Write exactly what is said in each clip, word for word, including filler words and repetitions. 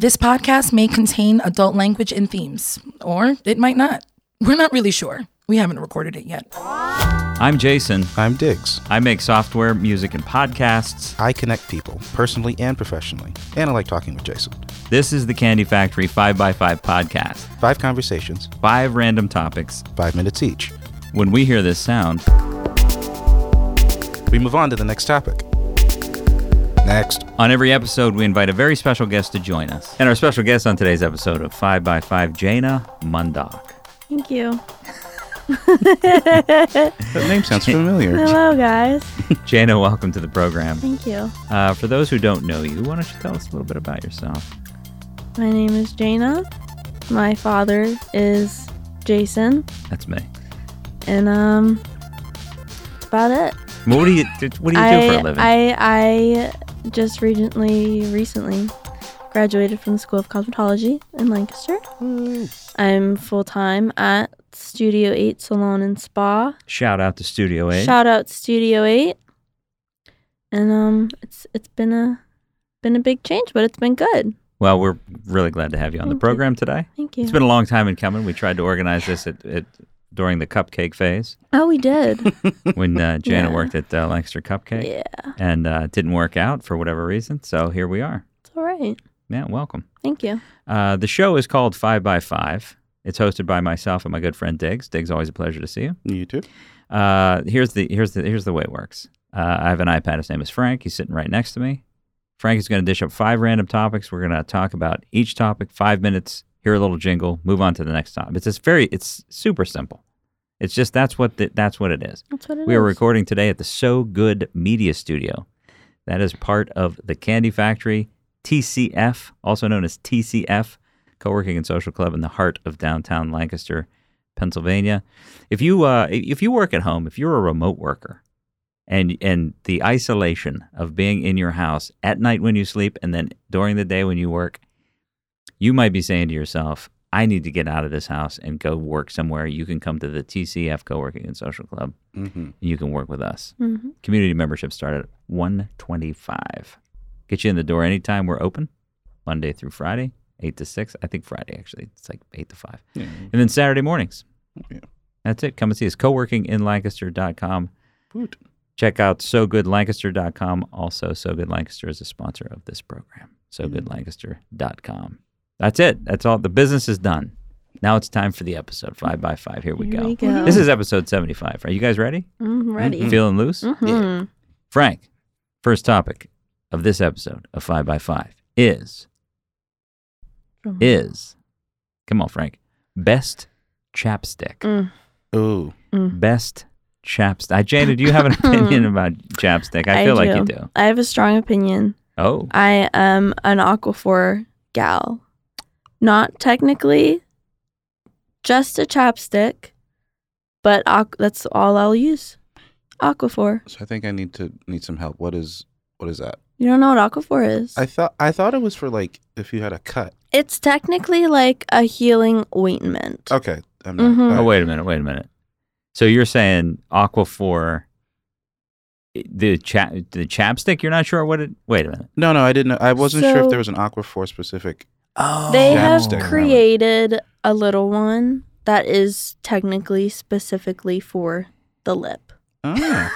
This podcast may contain adult language and themes, or it might not. We're not really sure. We haven't recorded it yet. I'm Jason. I'm Diggs. I make software, music, and podcasts. I connect people, personally and professionally, and I like talking with Jason. This is the Candy Factory five by five podcast. Five conversations. Five random topics. Five minutes each. When we hear this sound, we move on to the next topic. Next. On every episode, we invite a very special guest to join us. And our special guest on today's episode of five by five, Jana Mundock. Thank you. That name sounds familiar. Hello, guys. Jana, welcome to the program. Thank you. Uh, for those who don't know you, why don't you tell us a little bit about yourself? My name is Jana. My father is Jason. That's me. And, um, that's about it. What do you, what do, you I, do for a living? I, I just recently, recently graduated from the School of Cosmetology in Lancaster. Mm. I'm full-time at Studio eight Salon and Spa. Shout out to Studio eight. Shout out Studio eight. And um, it's it's been a been a big change, but it's been good. Well, we're really glad to have you on Thank the program you. today. Thank you. It's been a long time in coming. We tried to organize this at, at during the cupcake phase. Oh, we did. When uh, Jana Yeah. worked at uh, Lancaster Cupcake. Yeah. And uh, it didn't work out for whatever reason. So here we are. It's all right. Yeah, welcome. Thank you. Uh, the show is called five by five. It's hosted by myself and my good friend Diggs. Diggs, always a pleasure to see you. You too. Uh, here's the here's the here's the way it works. Uh, I have an iPad. His name is Frank. He's sitting right next to me. Frank is going to dish up five random topics. We're going to talk about each topic, five minutes. Hear a little jingle. Move on to the next topic. It's just very. It's super simple. It's just that's what the, that's what it is. That's what it we is. are recording today at the So Good Media Studio. That is part of the Candy Factory, T C F, also known as T C F. Co-working and Social Club in the heart of downtown Lancaster, Pennsylvania. If you uh, if you work at home, if you're a remote worker, and and the isolation of being in your house at night when you sleep and then during the day when you work, you might be saying to yourself, I need to get out of this house and go work somewhere. You can come to the T C F Co-working and Social Club. Mm-hmm. And you can work with us. Mm-hmm. Community membership start at one hundred twenty-five dollars. Get you in the door anytime we're open, Monday through Friday. eight to six. I think Friday, actually. It's like eight to five. Yeah. And then Saturday mornings. Yeah. That's it. Come and see us. co working in lancaster dot com. Good. Check out so good lancaster dot com. Also, So Good Lancaster is a sponsor of this program. so good lancaster dot com. That's it. That's all. The business is done. Now it's time for the episode. Five by five. Here we, Here go. we go. This is episode seventy-five. Are you guys ready? I'm ready. Mhm. Feeling loose? Mm-hmm. Yeah. Frank, first topic of this episode of five by five is... is, come on, Frank, best chapstick. Mm. Oh. Mm. Best chapstick. Jana, do you have an opinion about chapstick? I feel I like you do. do. I have a strong opinion. Oh, I am an Aquaphor gal. Not technically just a chapstick, but aqu- that's all I'll use. Aquaphor. So I think I need to need some help. What is what is that? You don't know what Aquaphor is? I thought I thought it was for like if you had a cut. It's technically like a healing ointment. Okay. I'm not, Mhm. all oh, right. wait a minute, wait a minute. So you're saying Aquaphor, the cha- the chapstick? You're not sure what it? Wait a minute. No, no, I didn't. I wasn't sure if So- there was an Aquaphor specific. Oh, They have Chapstick. created a little one that is technically specifically for the lip. Oh.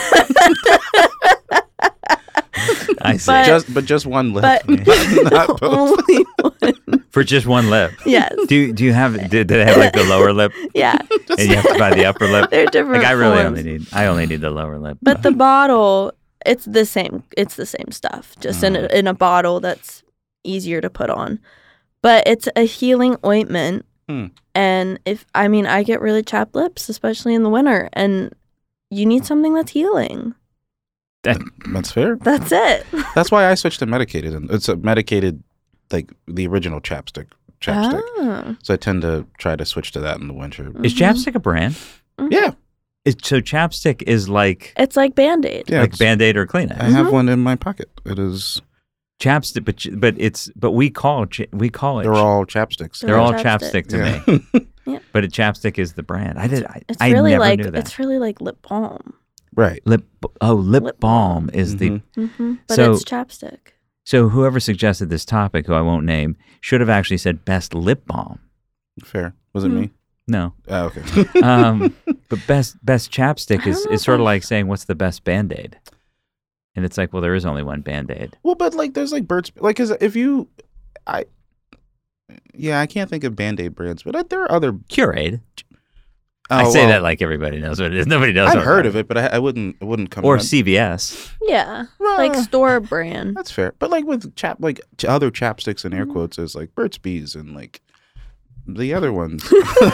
I see. But- just but just one lip. But Not both. only one. For just one lip. Yes. Do you, do you have? Do, do they have like the lower lip, Yeah. and you have to buy the upper lip? They're different Like I really forms. only need. I only need the lower lip. But the bottle, it's the same. It's the same stuff, just in a, in a bottle that's easier to put on. But it's a healing ointment, Hmm. and if I mean, I get really chapped lips, especially in the winter, and you need something that's healing. That, That's fair. That's it. That's why I switched to medicated, and it's a medicated, like the original chapstick. Chapstick. Ah. So I tend to try to switch to that in the winter. is Mhm. chapstick a brand? Mhm. Yeah, Is, so chapstick is like It's like Band-Aid. yeah. like it's- Band-Aid or Kleenex. I have Mhm. one in my pocket. It is. Chapstick, but ch- but it's but we call ch- we call it. They're ch- all chapsticks. they're They're all all chapstick, chapstick. to Yeah. me. Yeah. But a chapstick is the brand. I did. I, It's I really never like knew that. it's really like lip balm. Right. Lip. Oh, lip, Lip balm balm. is Mhm. the. hmm But So- it's chapstick. So whoever suggested this topic, who I won't name, should have actually said best lip balm. Fair. Was it Hmm. me? No. Oh, okay. Um, but best best chapstick I is, don't know is if sort of I've- like saying, what's the best Band-Aid? And it's like, well, there is only one Band-Aid. Well, but like, there's like Burt's, like, cause if you, I, yeah, I can't think of Band-Aid brands, but uh, there are other. Curate. Oh, I say well, that like everybody knows what it is. Nobody knows. I've what heard it of it, but I, I wouldn't, it wouldn't come. Or to C V S. Yeah, like Ah, store brand. That's fair, but like with chap, like ch- other chapsticks in air Mm-hmm. quotes is like Burt's Bees and like the other ones.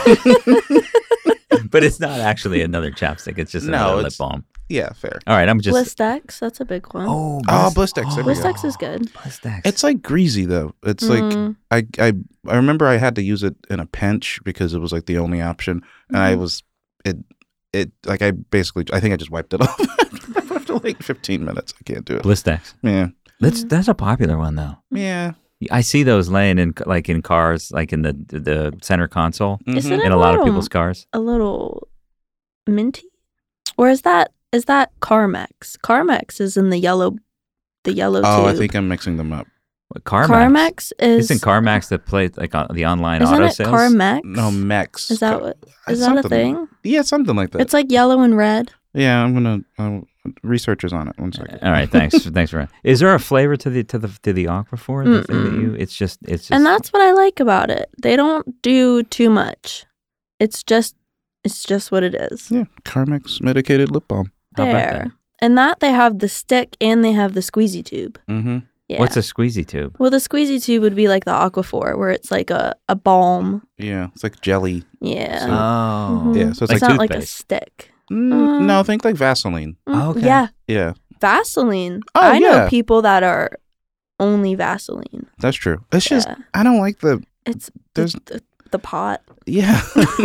But it's not actually another chapstick. It's just No, another lip it's- balm. Yeah, fair. All right, I'm just. Blistex, that's a big one. Oh, Oh, Bliss- Blistex, there we go. Blistex is good. Blistex. It's like greasy though. It's like Mm. I, I I remember I had to use it in a pinch because it was like the only option, and I Mhm. was it it like I basically I think I just wiped it off after like fifteen minutes. I can't do it. Blistex. Yeah, That's that's a popular one though. yeah. I see those laying in like in cars, like in the the center console, Isn't Mhm. it in a lot of little- people's cars. a little minty? Or is that is that Carmex? Carmex is in the yellow the yellow Oh, I tube. think I'm mixing them up. What, Carmax. Carmex is Isn't Carmax that plays like on the online Isn't auto it sales? Carmex? No, Mex. Is that Co- what uh, is that a something- thing? Yeah, something like that. It's like yellow and red. yeah, I'm gonna uh, researchers on it. One second. All right, thanks. thanks for. Is there a flavor to the to the to the Aquaphor? The thing that you? It's just it's just. And that's what I like about it. They don't do too much. It's just it's just what it is. Yeah, Carmex medicated lip balm. How about There. that? And that they have the stick and they have the squeezy tube. Mm-hmm. Yeah. What's a squeezy tube? Well, the squeezy tube would be like the Aquaphor, where it's like a, a balm. Yeah, it's like jelly. Yeah. So- Oh, Mhm. Yeah, so it's it's like not like a toothpaste. stick. Mm, Uh, no, think like Vaseline. Mm, Okay. Yeah. Yeah, Vaseline. Oh, I know yeah. people that are only Vaseline. that's true. It's just Yeah. I don't like the It's There's- the, the, the pot. yeah.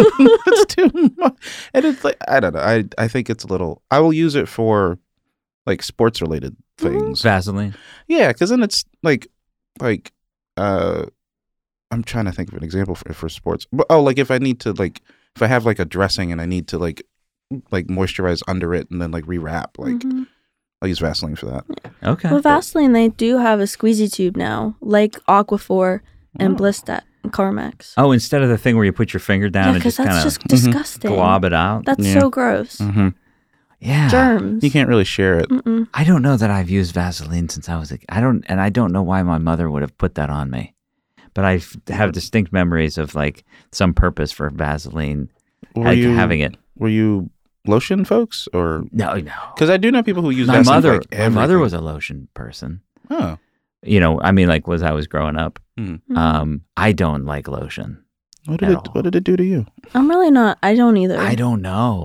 It's too much, and it's like I don't know. I I think it's a little. I will use it for like sports related things. Vaseline. Yeah, because then it's like like uh, I'm trying to think of an example for for sports. But, oh, like if I need to like if I have like a dressing and I need to like like moisturize under it and then like rewrap, like Mhm. I'll use Vaseline for that. Okay. Well, Vaseline, they do have a squeezy tube now, like Aquaphor and Oh. Blistex and Carmex. Oh, instead of the thing where you put your finger down yeah, and because just kind that's of just disgusting. glob it out. That's Yeah. so gross. Mm-hmm. Yeah. Germs. You can't really share it. Mm-mm. I don't know that I've used Vaseline since I was a I don't and I don't know why my mother would have put that on me. But I f- have distinct memories of like some purpose for Vaseline Were like you having it. were you lotion folks or No, no. because I do know people who use My Vaseline mother for, like, my mother everything. was a lotion person. Oh. You know, I mean like was I was growing up. Mm. Um I don't like lotion. What did At it all. What did it do to you? I'm really not. I don't either. I don't know.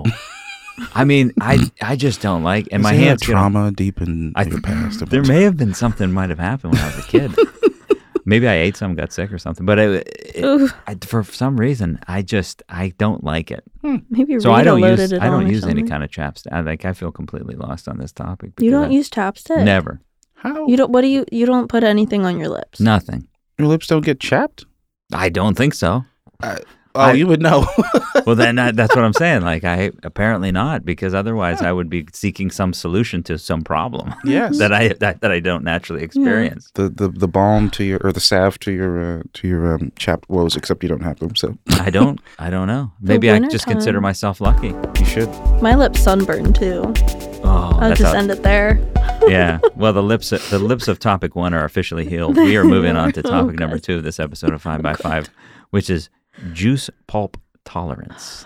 I mean, I I just don't like and Is my there hands a get all- trauma deep in I your past. There may have been something might have happened when I was a kid. Maybe I ate some, got sick or something. But it, it, Ooh, I, for some reason, I just I don't like it. maybe So I Rita don't loaded use it I don't on or use any something. kind of chapstick. I like I feel completely lost on this topic. You because don't I- use chapstick. never How You don't. What do you? You don't put anything on your lips. nothing. your lips don't get chapped? I don't think so. Oh, I- you would know. Well, then that, that's what I'm saying. Like I apparently not because otherwise I would be seeking some solution to some problem Yes. that I that, that I don't naturally experience. the, the the balm to your or the salve to your uh, to your um, chapped woes, except you don't have them, so I don't. I don't know. Maybe I just consider wintertime. myself lucky. you should. My lips sunburn too. Oh, I'll that's just how- end it there. yeah. Well, the lips the lips of topic one are officially healed. We are moving on to Oh, topic number God. two of this episode of Five by Five, which is juice pulp tolerance.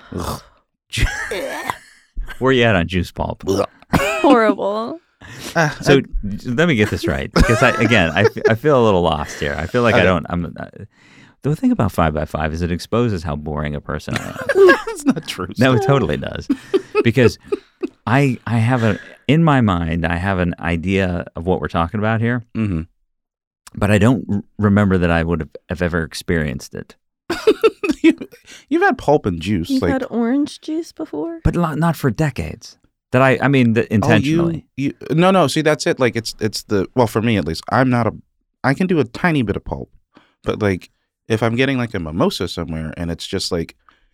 Ju- Where you at on juice pulp? Horrible. Ah, So I- let me get this right, because I again I, f- I feel a little lost here. I feel like I Okay. don't. I'm. Uh, the thing about Five by Five is it exposes how boring a person I am. that's not true. No, it totally does. Because I I have a in my mind I have an idea of what we're talking about here, Mm-hmm. but I don't r- remember that I would have, have ever experienced it. you, you've had pulp and juice, You've like had orange juice before? But lo- not for decades. That I I mean that intentionally. Oh, you, you, no, no. See, that's it. Like it's it's the well for me at least. I'm not a. I can do a tiny bit of pulp, but like if I'm getting like a mimosa somewhere and it's just like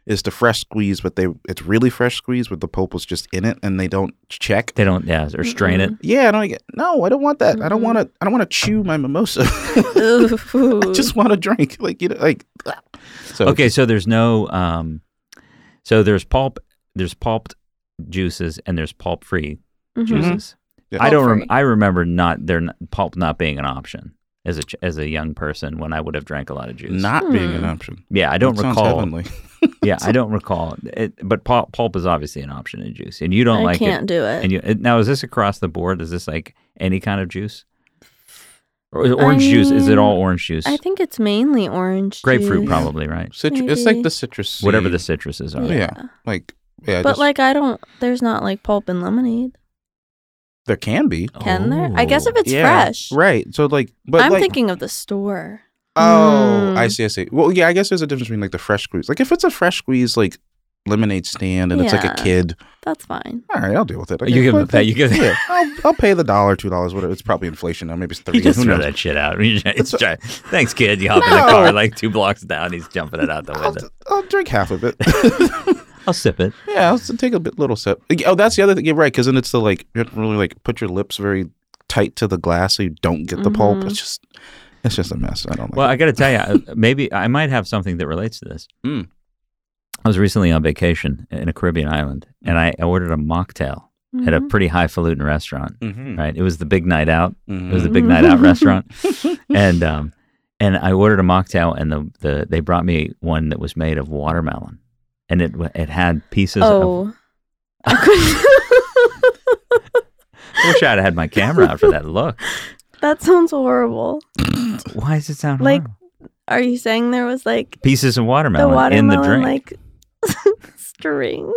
is the fresh squeeze, but they it's really fresh squeeze with the pulp was just in it, and they don't check. They don't, yeah, or strain it. Yeah, I don't get. No, I don't want that. I don't want to. I don't want to chew my mimosa. Ooh. I just want to drink, like you know, like. So Okay, so there's no, um, so there's pulp, there's pulped juices, and there's pulp-free Mhm. juices. Yeah. I don't. Rem- Pulp-free. I remember not there not, pulp not being an option as a ch- as a young person when I would have drank a lot of juice. not being an Hmm. option. yeah, I don't That sounds recall. heavenly. Yeah, I don't recall. It, but pulp, pulp is obviously an option in juice, and you don't I like can't it. do it. And you it, now is this across the board? Is this like any kind of juice? Or is it orange juice? Is it mean, all orange juice? I think it's mainly orange Grapefruit, juice. probably, right? Citrus. It's like Maybe. the citrus. Whatever the seed. citruses are. Yeah. Yeah. Like yeah, But just- like I don't. There's not like pulp in lemonade. there can be. Can there? I guess if Oh. it's yeah, fresh. right? So like, but I'm like, thinking of the store. oh, I Mm. see, I see. Well, yeah, I guess there's a difference between like the fresh squeeze. Like if it's a fresh squeeze, like lemonade stand, and it's like a Yeah. kid. That's fine. All right, I'll deal with it. You give them but- that. You give them. Yeah, I'll, I'll pay the dollar, two dollars, whatever. It's probably inflation now. Maybe it's three. You just Who throw knows? that shit out. It's That's what- try- Thanks, kid. You hop in the No. car like two blocks down. He's jumping it out the I'll, window. I'll drink half of it. I'll sip it. Yeah, I'll s- take a bit, little sip. Oh, that's the other thing. You're right, because then it's the like you have to really like put your lips very tight to the glass so you don't get the pulp. Mhm. It's just, it's just a mess. I don't like. Well, it. I got to tell you, maybe I might have something that relates to this. Mm. I was recently on vacation in a Caribbean island, and I ordered a mocktail at a Mhm. pretty highfalutin restaurant. Mhm. Right, it was the Big Night Out. Mhm. It was a Big Night Out restaurant, and um, and I ordered a mocktail, and the, the they brought me one that was made of watermelon, and it w- it had pieces of. Oh. I couldn't- I wish I'd had my camera out for that look. that sounds horrible. Why does it sound Like, horrible? Are you saying there was like Pieces of the watermelon, watermelon in the drink? like string?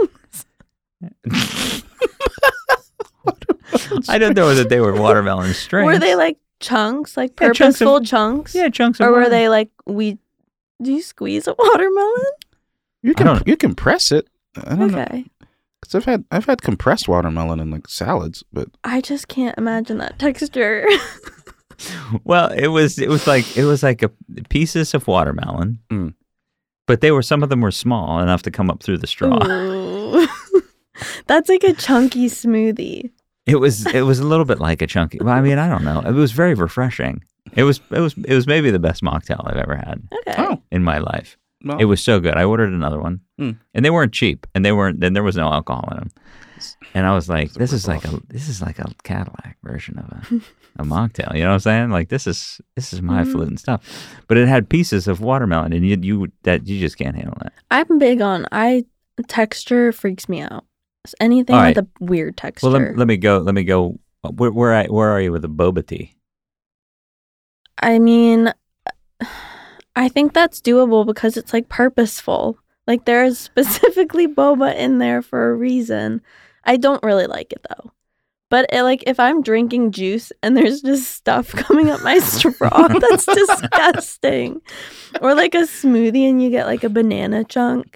I don't know that they were watermelon strings. Were they like chunks, like Yeah, chunks of- purposeful chunks? Yeah, chunks of Or were watermelon. they like we? Do you squeeze a watermelon? You I can don't- you can press it. I don't know. Okay. Because I've had I've had compressed watermelon in like salads, but I just can't imagine that texture. Well, it was it was like it was like a pieces of watermelon, Mm. but they were some of them were small enough to come up through the straw. Ooh. That's like a chunky smoothie. It was it was a little bit like a chunky. Well, I mean, I don't know. It was very refreshing. It was it was it was maybe the best mocktail I've ever had Okay. oh, in my life. well, It was so good. I ordered another one, Mm. and they weren't cheap, and they weren't. Then there was no alcohol in them, and I was like, It's a "This is like rip-off. a this is like a Cadillac version of a, a mocktail." You know what I'm saying? Like this is this is my Mhm. highfalutin stuff, but it had pieces of watermelon, and you you that you just can't handle that. I'm big on I texture freaks me out. Anything All with right. a weird texture. Well, let, let me go. Let me go. Where where, I, where are you with the boba tea? I mean, I think that's doable because it's like purposeful. Like there's specifically boba in there for a reason. I don't really like it though. But it, like if I'm drinking juice and there's just stuff coming up my straw, that's disgusting. Or like a smoothie and you get like a banana chunk.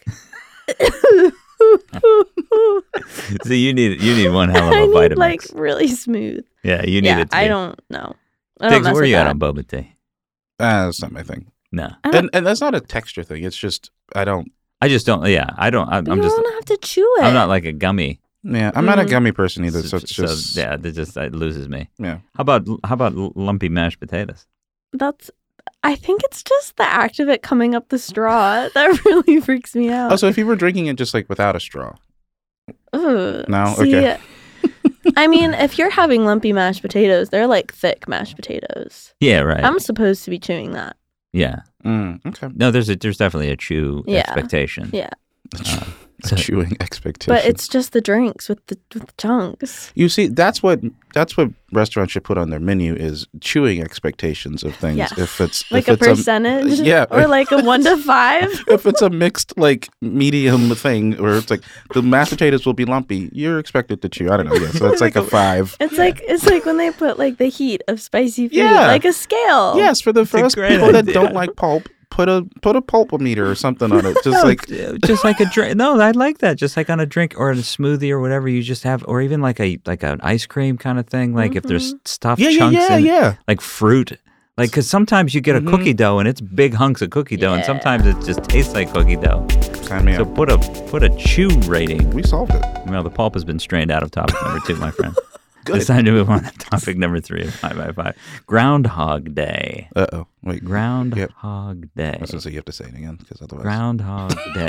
So you need you need one hell of a I need Vitamix. like really smooth. yeah, you need yeah, it. To I be. don't know. I don't Tiggs, mess where are with you at that. on boba tea? ah, that's not my thing. No, I don't, And and that's not a texture thing. It's just I don't. I just don't. Yeah, I don't. I'm, but I'm you just. don't have to chew it. I'm not like a gummy. Yeah, I'm not a Mm. gummy person either. So it's just so yeah, that just that loses me. yeah. How about how about l- lumpy mashed potatoes? That's. I think it's just the act of it coming up the straw that really freaks me out. Also, if you were drinking it just like without a straw, Ugh. No? See, Okay. I mean, if you're having lumpy mashed potatoes, they're like thick mashed potatoes. Yeah, right. I'm supposed to be chewing that. yeah. mm, okay. No, there's a there's definitely a chew Yeah. expectation. Yeah. Uh, A so- chewing expectation. But it's just the drinks with the with the chunks. you see, that's what that's what restaurants should put on their menu is chewing expectations of things. Yes. If it's Like if a it's percentage? yeah. Or like a one to five? if it's a mixed like medium thing, or it's like the mashed potatoes will be lumpy, you're expected to chew. I don't know. Yeah, so it's like a five. It's like it's like when they put like the heat of spicy food, Yeah. like a scale. Yes, for the for a us great people that idea. don't like pulp, put a put a pulpometer or something on it. Just like Uh, just like a drink. No, I like that. Just like on a drink or a smoothie or whatever you just have, or even like a like an ice cream kind of thing. Like if there's stuffed yeah, yeah, chunks yeah, in, yeah. like fruit, Like, because sometimes you get a Mhm. cookie dough and it's big hunks of cookie dough, and Yeah. sometimes it just tastes like cookie dough. Sign me So up. put a put a chew rating. We solved it. Well, the pulp has been strained out of topic number two, my friend. Good. It's time to move on to topic number three of five by five. Groundhog Day. Uh oh. Wait. Groundhog Day. I was gonna say you have to say it again because otherwise. Groundhog Day.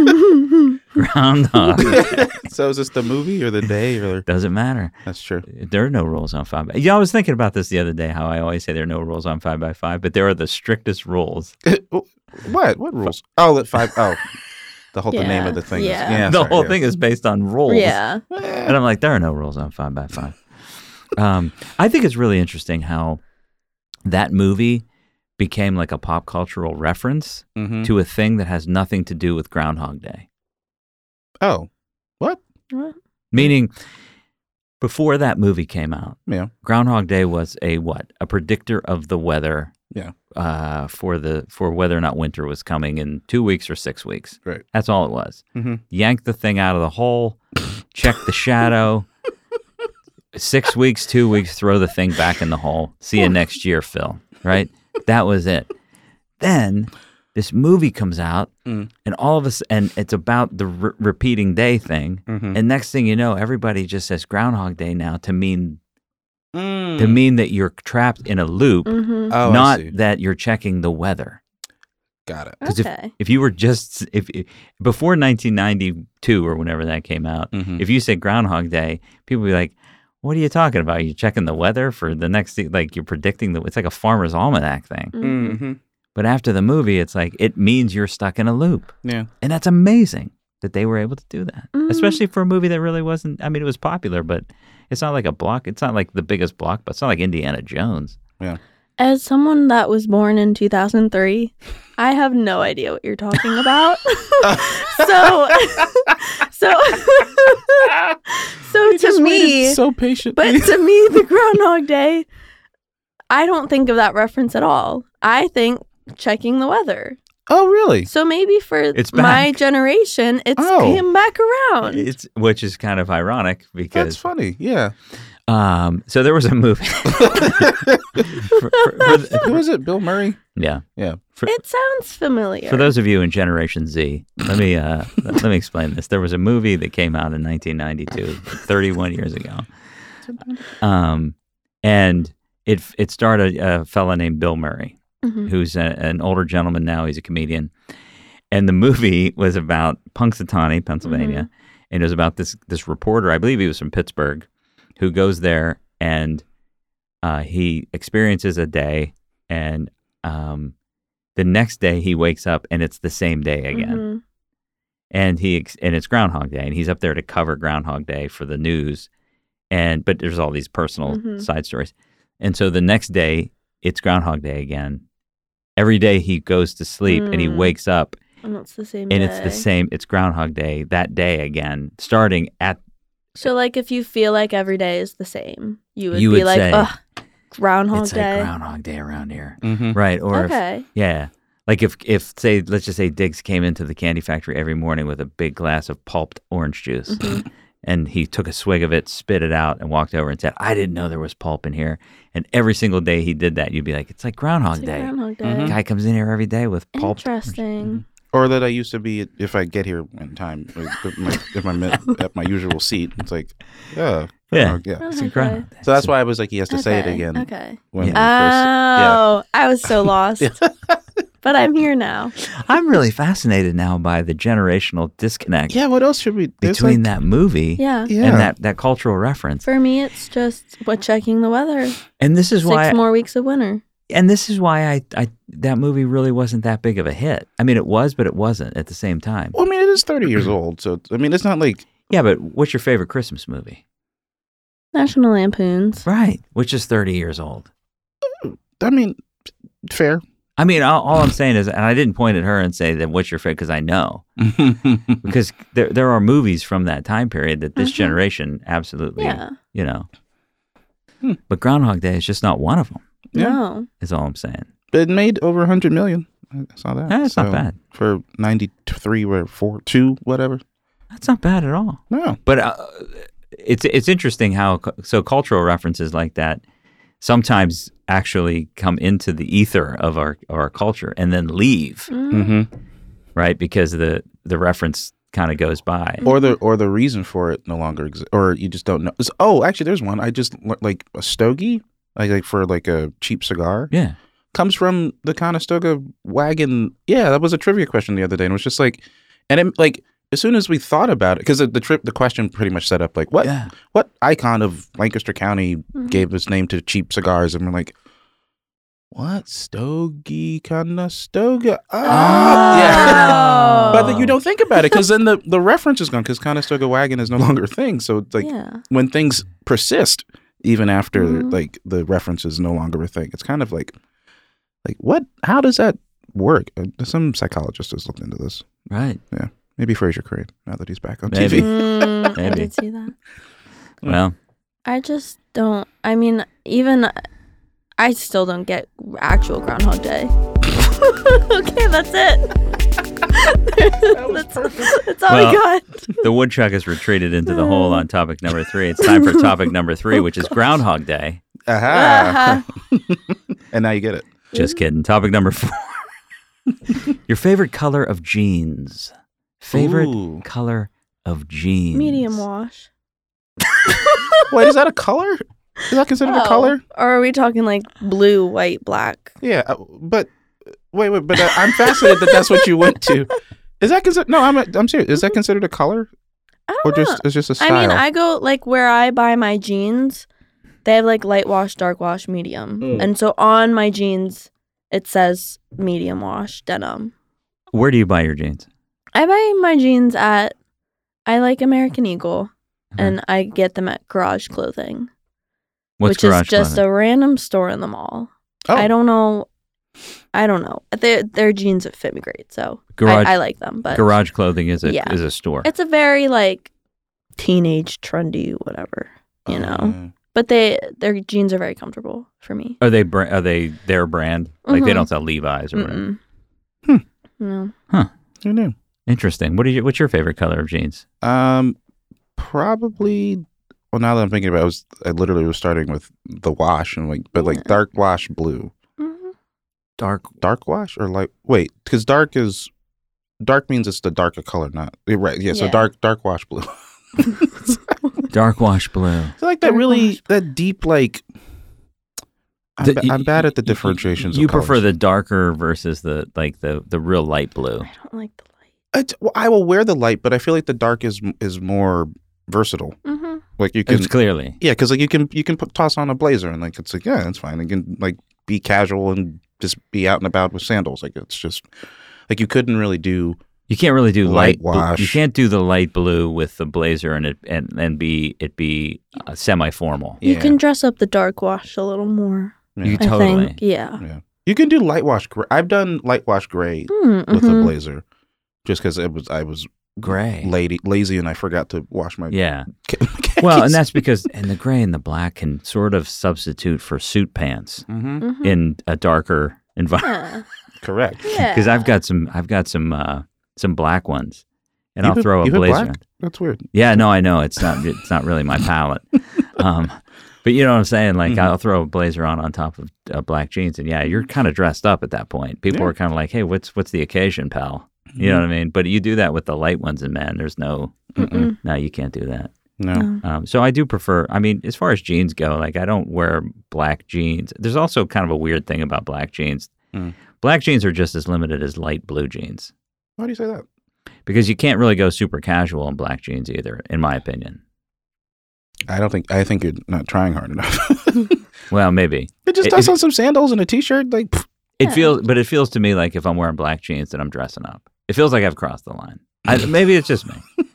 Groundhog Day. So is this the movie or the day or? Doesn't matter. That's true. There are no rules on five by. Yeah, I was thinking about this the other day. How I always say there are no rules on five by five, but there are the strictest rules. What? What rules? Oh, that five. Oh, the whole the name Yeah. of the thing. Yeah. Is, yeah the sorry, whole yeah. thing is based on rules. Yeah. And I'm like, there are no rules on five by five. Um, I think it's really interesting how that movie became like a pop cultural reference Mhm. to a thing that has nothing to do with Groundhog Day. Oh, what? What? Meaning, before that movie came out, Yeah. Groundhog Day was a what? A predictor of the weather. Yeah. Uh, for the for whether or not winter was coming in two weeks or six weeks. Right. That's all it was. Mm-hmm. Yank the thing out of the hole, check the shadow. Six weeks, two weeks, throw the thing back in the hole. See you next year, Phil. Right? That was it. Then this movie comes out, Mm. and all of us, and it's about the re- repeating day thing. Mm-hmm. And next thing you know, everybody just says Groundhog Day now to mean Mm. to mean that you're trapped in a loop, Mm-hmm. Oh, I not see. that you're checking the weather. Got it. 'Cause Okay. If you were just if, if before nineteen ninety-two or whenever that came out, Mhm. if you said Groundhog Day, people would be like, "What are you talking about? You checking the weather for the next like you're predicting the it's like a farmer's almanac thing." Mhm. Mm-hmm. But after the movie, it's like it means you're stuck in a loop, Yeah. and that's amazing that they were able to do that, Mhm. especially for a movie that really wasn't. I mean, it was popular, but it's not like a block. It's not like the biggest block, but it's not like Indiana Jones. As someone that was born in two thousand three, I have no idea what you're talking about. so, so, so to me, so patient. but to me, the Groundhog Day, I don't think of that reference at all. I think checking the weather. Oh, really? So maybe for It's my back. generation, it's Oh. came back around. It's which is kind of ironic That's because funny. Yeah. um, so there was a movie. for, for, for the- Who was it? Bill Murray? yeah. Yeah. For, It sounds familiar. for those of you in Generation Z, let me uh, let me explain this. There was a movie that came out in nineteen ninety-two, thirty-one years ago, um, and it it starred a, a fella named Bill Murray, Mhm. who's a, an older gentleman now. He's a comedian, and the movie was about Punxsutawney, Pennsylvania, and it was about this this reporter. I believe he was from Pittsburgh, who goes there and uh, he experiences a day, and um, the next day he wakes up and it's the same day again, Mhm. and he ex- and it's Groundhog Day, and he's up there to cover Groundhog Day for the news, and but there's all these personal Mhm. side stories, and so the next day it's Groundhog Day again. Every day he goes to sleep and he Mm. wakes up And it's the same and day. it's the same. It's Groundhog Day that day again, starting at So, like, if you feel like every day is the same, you would You be would like, say, ugh, Groundhog it's Day. like Groundhog Day around here, Mm-hmm. right? Or if, Okay. yeah, like if if say let's just say Diggs came into the candy factory every morning with a big glass of pulped orange juice, Mhm. and he took a swig of it, spit it out, and walked over and said, "I didn't know there was pulp in here." And every single day he did that, you'd be like, "It's like Groundhog It's like Day." Groundhog Day. Mhm. Guy comes in here every day with pulped. orange- Interesting. Or that I used to be if I get here in time, like, if, my, if I'm at, at my usual seat. It's like, yeah, Yeah. yeah. It's Okay. a Groundhog Day. So that's why I was like, he has to say it Okay, again Okay. when Yeah. we first. Oh, I was so lost. But I'm here now. I'm really fascinated now by the generational disconnect Yeah. What else should we? there's between like- that movie Yeah. Yeah. and that, that cultural reference. For me, it's just what checking the weather. And this is Six why more weeks of winter. and this is why I, I that movie really wasn't that big of a hit. I mean, it was, but it wasn't at the same time. Well, I mean, it is thirty years old, so I mean, it's not like Yeah, but what's your favorite Christmas movie? National Lampoons. Right, which is thirty years old. I mean, fair. I mean, all, all I'm saying is, and I didn't point at her and say that what's your favorite because I know because there there are movies from that time period that this Mhm. generation absolutely, Yeah. you know. Hmm. But Groundhog Day is just not one of them. Yeah. No. Is all I'm saying. It made over a hundred million. I saw that. Eh, it's not So, bad. for ninety-three or four, two, whatever. That's not bad at all. No. But uh, it's it's interesting how cu- so cultural references like that sometimes actually come into the ether of our of our culture and then leave, Mm-hmm. right? Because the the reference kind of goes by. Or the or the reason for it no longer exists, or you just don't know. It's- oh, actually, there's one. I just lear- like a stogie, like, like for like a cheap cigar, Yeah. comes from the Conestoga wagon. Yeah, that was a trivia question the other day, and it was just like, and it, like as soon as we thought about it, because the, the trip, the question pretty much set up like what Yeah. what icon of Lancaster County Mm-hmm. gave its name to cheap cigars, and we're like, what stogie Conestoga? Oh, yeah. But then you don't think about it because then the, the reference is gone because Conestoga wagon is no longer a thing. So it's like yeah. when things persist even after Mhm. like the reference is no longer a thing, it's kind of like like what? How does that work? Uh, some psychologist has looked into this. Right. Maybe Fraser Crane now that he's back on Maybe. T V. Mm, I Maybe. did see that. Well, I just don't. I mean, even I still don't get actual Groundhog Day. Okay, that's it. that's, that's all Well, I got. the woodchuck has retreated into the hole on topic number three. It's time for topic number three, which is Groundhog Day. Aha! Uh-huh. And now you get it. Just kidding. Topic number four. Your favorite color of jeans. Favorite Ooh. color of jeans. Medium wash. Wait, is that a color? Is that considered a Oh. color? Or are we talking like blue, white, black? Yeah, uh, but wait, wait, but uh, I'm fascinated that that's what you went to. Is that considered? No, I'm I'm serious. Is that considered a color, I don't or know. just it's just a style? I mean, I go like where I buy my jeans. They have like light wash, dark wash, medium, Mm. and so on my jeans it says medium wash denim. Where do you buy your jeans? I buy my jeans at I like American Eagle, Uh-huh. and I get them at Garage Clothing, What's which garage is just clothing? a random store in the mall. Oh. I don't know. I don't know. Their their jeans that fit me great, so Garage- I, I like them. But Garage clothing is a Yeah. is a store. it's a very like teenage trendy whatever, you know. Uh, But they their jeans are very comfortable for me. Are they bra- are they their brand? Like they Mhm. don't sell Levi's or whatever. Mm-mm. Hmm. No. who knew? Interesting. What do you? What's your favorite color of jeans? Um, probably. Well, now that I'm thinking about it, I was I literally was starting with the wash and like, but like Yeah. dark wash blue, Mhm. Dark. dark wash or light. Wait, because dark is dark means it's the darker color, not eh, right. Yeah, so Yeah. dark dark wash blue. Dark wash blue. I like that Dark really wash. that deep like. I'm, The- ba- I'm bad at the you- differentiations. You of prefer colors. the darker versus the like the the real light blue. I don't like the light. It's, well, I will wear the light, but I feel like the dark is is more versatile. Mm-hmm. Like you can, It's clearly. yeah, because like you can you can put, toss on a blazer and like it's like yeah, it's fine. You can like be casual and just be out and about with sandals. Like it's just like you couldn't really do. You can't really do light, Light bl- wash. You can't do the light blue with the blazer and it and and be it be uh, semi formal. You Yeah. can dress up the dark wash a little more. Yeah. You I totally. think. Yeah. Yeah, you can do light wash gray. I've done light wash gray Mm, with a mhm. blazer, just because it was I was Gray. lady lazy and I forgot to wash my. Yeah. khakis. Well, and that's because and the gray and the black can sort of substitute for suit pants Mhm. Mhm. in a darker environment. Yeah. correct. Yeah. Because I've got some I've got some uh, some black ones, and You I'll put- throw a you put blazer. black? That's weird. Yeah, no, I know it's not it's not really my palette. Um, but you know what I'm saying? Like Mhm. I'll throw a blazer on on top of uh, black jeans, and yeah, you're kind of dressed up at that point. People Yeah. are kind of like, "Hey, what's what's the occasion, pal?" You know what I mean? But you do that with the light ones, and man, there's no Mm-mm. no, you can't do that. No. No. Um, so I do prefer. I mean, as far as jeans go, like I don't wear black jeans. There's also kind of a weird thing about black jeans. Mm. Black jeans are just as limited as light blue jeans Why do you say that? because you can't really go super casual in black jeans either, in my opinion. I don't think I think you're not trying hard enough. Well, maybe It just If- toss on some sandals and a t-shirt, like pff, it Yeah. feels, but it feels to me like if I'm wearing black jeans, that I'm dressing up. It feels like I've crossed the line. I, maybe it's just me.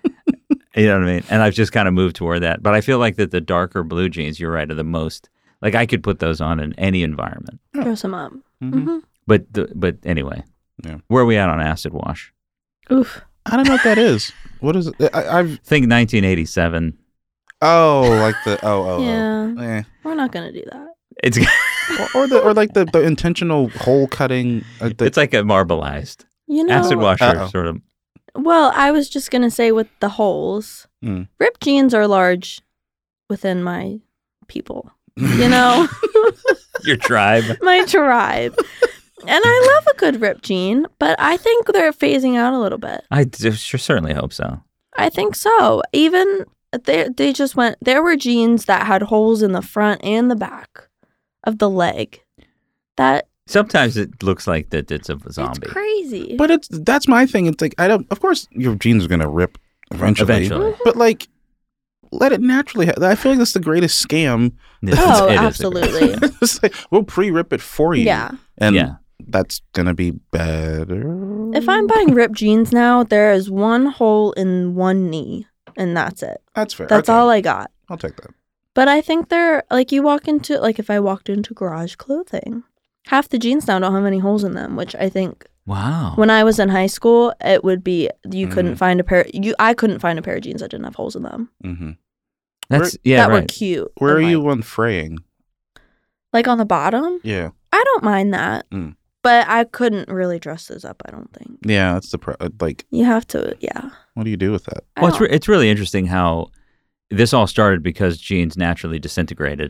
You know what I mean? And I've just kind of moved toward that. But I feel like that the darker blue jeans, you're right, are the most like I could put those on in any environment. Dress them up. mhm. Mm-hmm. But the, but anyway, Yeah. where are we at on acid wash? Oof. I don't know what that is. What is it? I, I've Think nineteen eighty-seven. oh like the oh oh, Yeah. oh. Eh. We're not gonna do that. It's Or, or the or like the, the intentional hole cutting. Uh, the, it's like a marbleized You know. acid wash. Are Uh-oh. sort of Well, I was just gonna say with the holes, Mm. ripped jeans are large within my people. you know, Your tribe. my tribe. And I love a good ripped jean, but I think they're phasing out a little bit. I d- sure, certainly hope so. I think so. Even they they just went. There were jeans that had holes in the front and the back of the leg. That Sometimes it looks like that it's a zombie. it's crazy. But it's that's my thing. It's like I don't. Of course, your jeans are gonna rip eventually. Eventually. But like, let it naturally. Ha- I feel like that's the greatest scam. It Oh, is- it is a- absolutely. It's like, we'll pre-rip it for you. Yeah. And Yeah. that's gonna be better. If I'm buying ripped jeans now, there is one hole in one knee, and that's it. that's fair. That's Okay. all I got. I'll take that. But I think they're like you walk into like if I walked into Garage Clothing, half the jeans now don't have any holes in them, which I think Wow. when I was in high school, it would be you couldn't Mhm. find a pair. You I couldn't find a pair of jeans that didn't have holes in them. Mm-hmm. That's yeah, that were right. cute. Where are and, you like, on fraying? Like on the bottom, Yeah. I don't mind that, Mm. but I couldn't really dress those up. I don't think Yeah. That's the pro- uh, like. you have to. Yeah. What do you do with that? I Well, it's, don't- re- it's really interesting how this all started because jeans naturally disintegrated.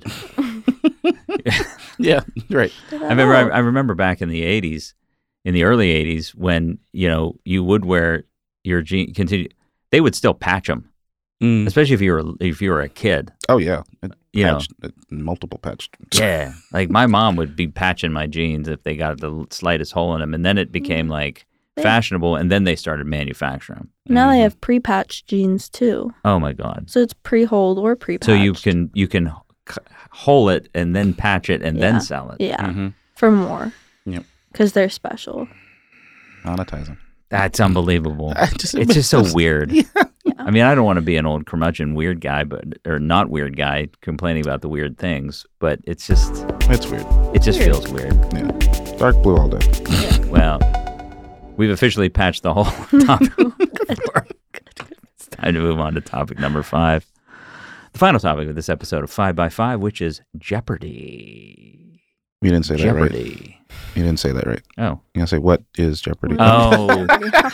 Yeah. Right. I remember. I, know. I remember back in the eighties, in the early eighties, when you know you would wear your jeans. Continue, they would still patch them, Mm. especially if you were if you were a kid. Oh yeah. It You know. patched, it multiple patched. Yeah, like my mom would be patching my jeans if they got the slightest hole in them, and then it became like They- fashionable, and then they started manufacturing them. Now they Mhm. have pre-patched jeans too, Oh my god! so it's pre-holed or pre-patched. So you can you can c- hole it and then patch it and Yeah. then sell it. yeah Mm-hmm. for more. Yep. Because they're special. Monetizing. That's unbelievable. I just- It's just so weird. Yeah. I mean, I don't want to be an old curmudgeon weird guy, but or not weird guy complaining about the weird things, but it's just It's weird. it just Weird. feels weird. Yeah. Dark blue all day. Well, we've officially patched the whole topic. It's time to move on to topic number five. The final topic of this episode of Five by Five, which is Jeopardy. You didn't say that right. Jeopardy. You didn't say that right. Oh. You're gonna say what is Jeopardy? Oh.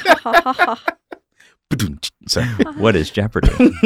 Sorry. What is Jeopardy?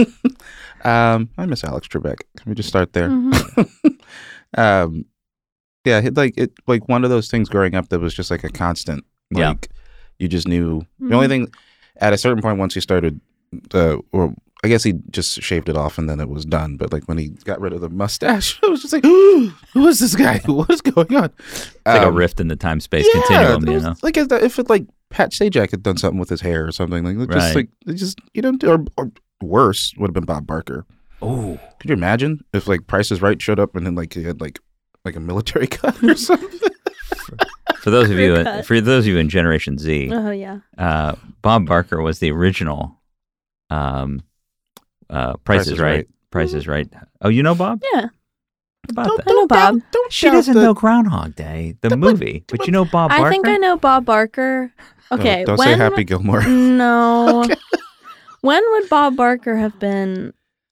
um, I miss Alex Trebek. Can we just start there? Mhm. um, yeah, it, like it, like one of those things growing up that was just like a constant. Yeah. Like you just knew the only thing. At a certain point, once he started, uh, or I guess he just shaved it off and then it was done. But like when he got rid of the mustache, I was just like, who is this guy? What is going on? It's like a rift in the time space continuum, it you was know? like if, if it like Pat Sajak had done something with his hair or something like that, just Right. like it just you know, or, or worse would have been Bob Barker. Oh. Could you imagine if like Price is Right showed up and then like he had like like a military cut or something? For those of you, Haircut. for those of you in Generation Z, Oh yeah. uh, Bob Barker was the original um, uh, Price, is Right. Price is Right. Oh, you know Bob? Yeah. About Don't, that? I know don't doubt- Bob. Don't She doubt doesn't the- know Groundhog Day, the movie, but you know Bob Barker. I think I know Bob Barker. Oh, Okay. don't when, say Happy Gilmore. No. When would Bob Barker have been?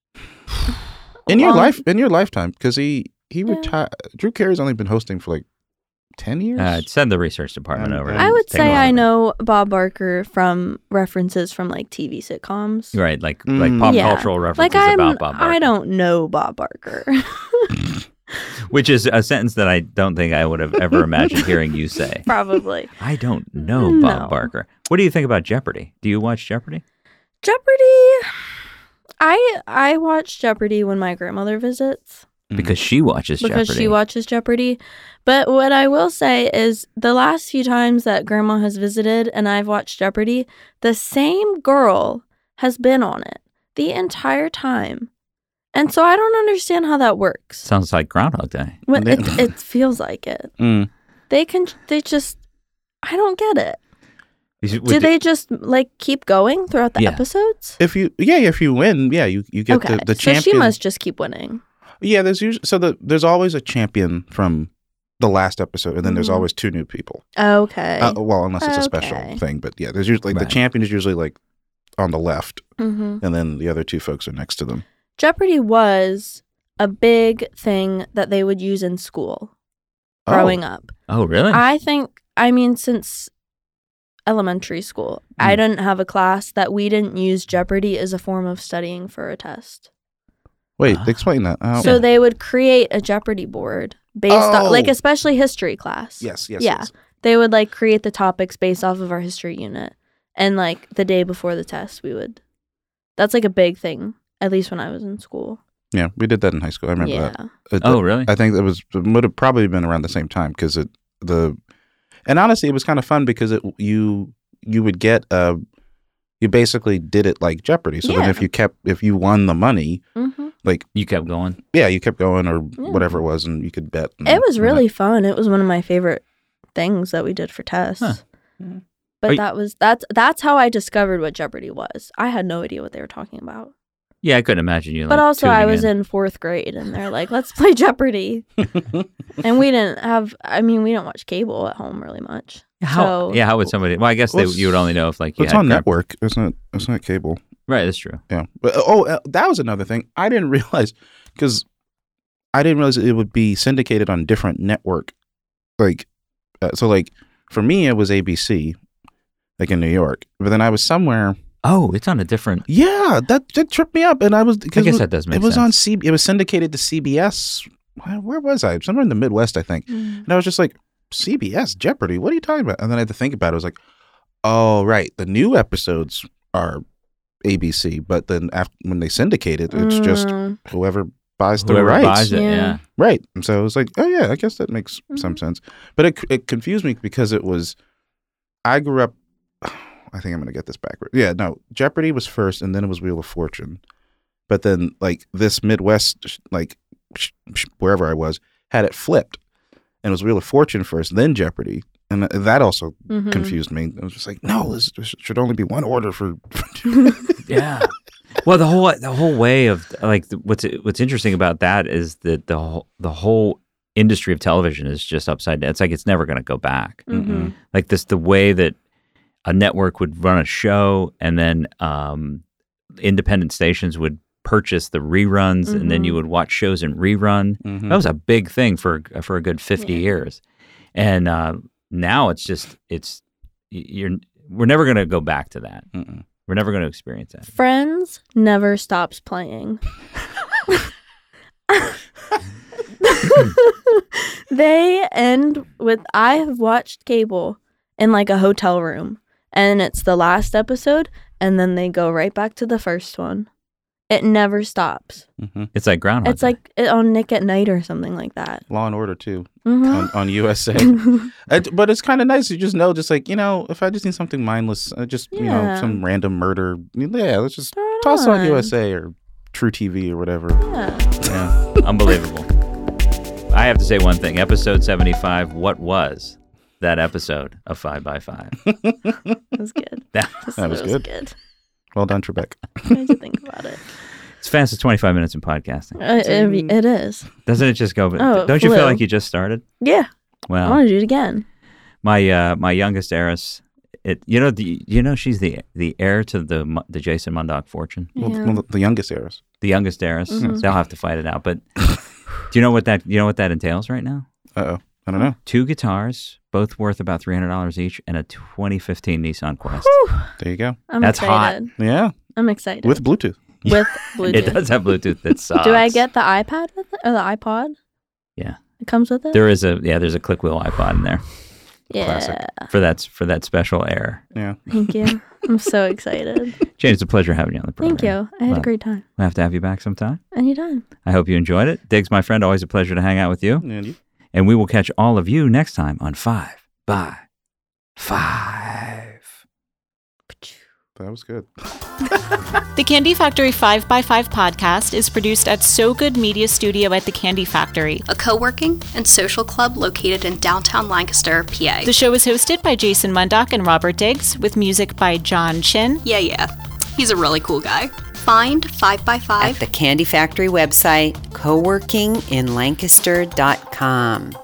In your long- life, in your lifetime, because he he Yeah. retired. Drew Carey's only been hosting for like ten years. Uh, send the research department Um, over. I and I would take a say look I at it. know Bob Barker from references from like T V sitcoms. Right, like like Mm. pop Yeah. cultural references Like I'm, about Bob Barker, I don't know Bob Barker. which is a sentence that I don't think I would have ever imagined hearing you say. Probably. I don't know No. Bob Barker. What do you think about Jeopardy? Do you watch Jeopardy? Jeopardy. I I watch Jeopardy when my grandmother visits Because she watches because Jeopardy. she watches Jeopardy. But what I will say is the last few times that grandma has visited and I've watched Jeopardy, the same girl has been on it the entire time. And so I don't understand how that works. Sounds like Groundhog Day. When Yeah. it, it feels like it. Mm. They can, they just, I don't get it. You- would Do you- they just like keep going throughout the Yeah. episodes? If you yeah, if you win, yeah, you, you get Okay, the, the so champion. she must just keep winning. Yeah, there's usually so the there's always a champion from the last episode, and then there's Mhm. always two new people. Okay. Uh, well, unless it's a special Okay. thing, but yeah, there's usually like Right. the champion is usually like on the left, hmm and then the other two folks are next to them. Jeopardy was a big thing that they would use in school growing up. Oh, really? I think, I mean, since elementary school, I Mm. didn't have a class that we didn't use Jeopardy as a form of studying for a test. Wait, Ah. explain that. Uh, So they would create a Jeopardy board based Oh. on, like, especially history class. yes, yes, yeah. yes. They would, like, create the topics based off of our history unit. And, like, the day before the test, we would. That's, like, a big thing, at least when I was in school. Yeah, we did that in high school. I remember yeah. that. It- Oh, really? I think it was it would have probably been around the same time because it the and honestly it was kind of fun because it you you would get uh you basically did it like Jeopardy. So then Yeah. if you kept if you won the money, hmm You kept going. yeah, you kept going or Yeah. whatever it was, and you could bet. And, It was and really fun. It was one of my favorite things that we did for tests. Huh. Mhm. But Are you- that was that's that's how I discovered what Jeopardy was. I had no idea what they were talking about. Yeah, I couldn't imagine you. But like, also, I tuning was in. fourth grade, and they're like, "Let's play Jeopardy," and we didn't have. I mean, we didn't watch cable at home really much. How? So- yeah, how would somebody? Well, I guess they, Well, you would only know if like you It's had on crap- network. It's not. It's not cable. Right, that's true. Yeah. But oh, uh, that was another thing I didn't realize because I didn't realize it would be syndicated on different network. Like, uh, so like for me, it was A B C, like in New York. But then I was somewhere. Oh, it's on a different. Yeah, that, that tripped me up, and I was. I Cause guess it, that does make It was sense. on C. It was syndicated to C B S. Where, where was I? Somewhere in the Midwest, I think. Mm. And I was just like, C B S Jeopardy. What are you talking about? And then I had to think about it. I was like, oh right, the new episodes are A B C, but then after when they syndicate it, it's just Mm. whoever buys the Whoever rights. buys it, Yeah. yeah. Right. And so I was like, oh yeah, I guess that makes Mm-hmm. some sense. But it it confused me because it was, I grew up. I think I'm gonna get this backward. Yeah, no, Jeopardy was first, and then it was Wheel of Fortune. But then like this Midwest, sh- like sh- sh- wherever I was, had it flipped, and it was Wheel of Fortune first, then Jeopardy, and th- that also Mhm. confused me. I was just like, no, this, this should only be one order for. Yeah. Well, the whole the whole way of like the- what's what's interesting about that is that the whole the whole industry of television is just upside down. It's like it's never going to go back. Mhm. Like this, the way that a network would run a show, and then um, independent stations would purchase the reruns, and then you Mhm. would watch shows in rerun. Mhm. That was a big thing for for a good fifty Yeah. years, and uh, now it's just it's you're we're never going to go back to that. Mm-mm. We're never going to experience that. Friends never stops playing. They end with I have watched cable in like a hotel room, and it's the last episode, and then they go right back to the first one. It never stops. Mhm. It's like Groundhog It's Day. like it- on Nick at Night or something like that. Law and Order too Mhm. on, on U S A. It- but it's kind of nice. You just know, just like, you know, if I just need something mindless, uh, just, you know, Yeah. some random murder. Yeah, let's just Throw it toss it on on. U S A or True T V or whatever. Yeah. Yeah, unbelievable. I have to say one thing. Episode seventy-five, what was that episode of five by five? That was good. That- That was good. good. Well done, Trebek. I had to think about it. It's fast as twenty-five minutes in podcasting. Uh, it, it is. Doesn't it just go? Oh, it don't you feel flew. like you just started? Yeah. I Well, want to do it again. my uh, my youngest heiress, it you know the you know she's the the heir to the Mo- the Jason Mundock fortune. Well, Yeah. well, the youngest heiress. The youngest heiress. Mhm. They'll have to fight it out. But do you know what that you know what that entails right now? Uh oh. I don't know. Two guitars, both worth about three hundred dollars each, and a twenty fifteen Nissan Quest. Whew. There you go. I'm That's hot. excited. Yeah. I'm excited. With Bluetooth. With Bluetooth. It does have Bluetooth. That sucks. Do I get the iPad with it? Or the iPod? Yeah. It comes with it? There is a yeah. There's a click wheel iPod in there yeah. classic. for that for that special air. Yeah. Thank you. I'm so excited. Jane, it's a pleasure having you on the program. Thank you. I had Well, a great time. We'll have to have you back sometime. Anytime. I hope you enjoyed it. Diggs, my friend, always a pleasure to hang out with you. And you? And we will catch all of you next time on Five by Five. That was good. The Candy Factory five by five podcast is produced at So Good Media Studio at the Candy Factory. a co-working and social club located in downtown Lancaster, P A. The show is hosted by Jason Mundock and Robert Diggs, with music by John Chin. Yeah, yeah. He's a really cool guy. Find five by At five the Candy Factory website, co working in lancaster dot com.